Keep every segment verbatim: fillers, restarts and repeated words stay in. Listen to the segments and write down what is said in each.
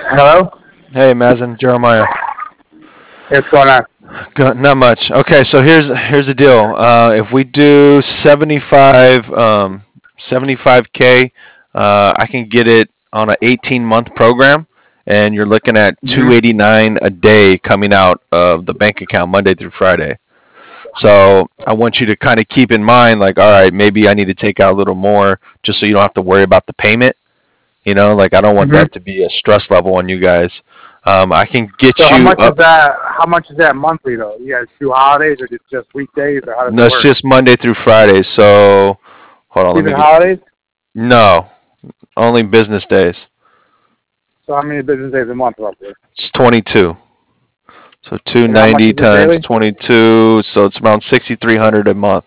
Hello? Hey, Mazen, Jeremiah. What's going on? Go- Not much. Okay, so here's here's the deal. Uh, if we do seventy-five, um, seventy-five k, uh, I can get it on an eighteen month program, and you're looking at hmm two eighty-nine a day coming out of the bank account Monday through Friday. So I want you to kind of keep in mind, like, all right, maybe I need to take out a little more, just so you don't have to worry about the payment. You know, like I don't want hmm that to be a stress level on you guys. Um, I can So get how you much is up. that? How much is that monthly though? You guys do holidays or just just weekdays or how does No, it it's work? just Monday through Friday. So hold on, let Even me get. holidays? No, only business days. So how many business days a month roughly? It's twenty-two. So And how much two hundred ninety is it times daily? twenty-two. So it's around sixty-three hundred a month.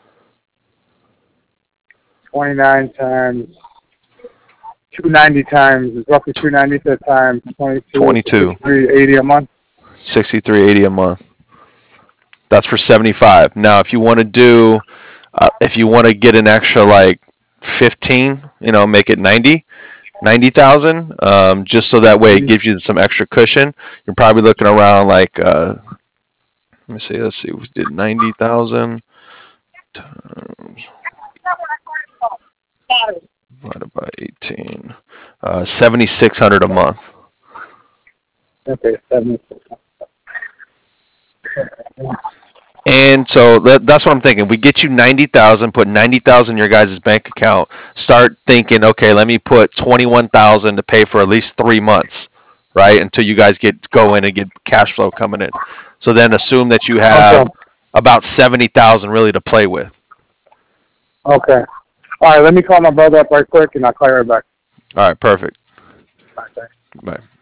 Twenty nine times two ninety times is roughly two ninety times twenty two, so twenty-two. sixty three eighty a month. sixty-three eighty a month. That's for seventy-five. Now, if you want to do, uh, if you want to get an extra like fifteen, you know, make it ninety. ninety thousand, um, just so that way it Mm-hmm. gives you some extra cushion. You're probably looking around like, uh, let me see, let's see, we did ninety thousand times divided by eighteen, uh, seventy-six hundred a month. Okay, seventy six. And so that, that's what I'm thinking. We get you ninety thousand, put ninety thousand in your guys' bank account. Start thinking, okay, let me put twenty-one thousand to pay for at least three months, right? Until you guys get go in and get cash flow coming in. So then assume that you Okay. have about seventy thousand really to play with. Okay. All right, let me call my brother up right quick and I'll call you right back. All right, perfect. Bye. Bye.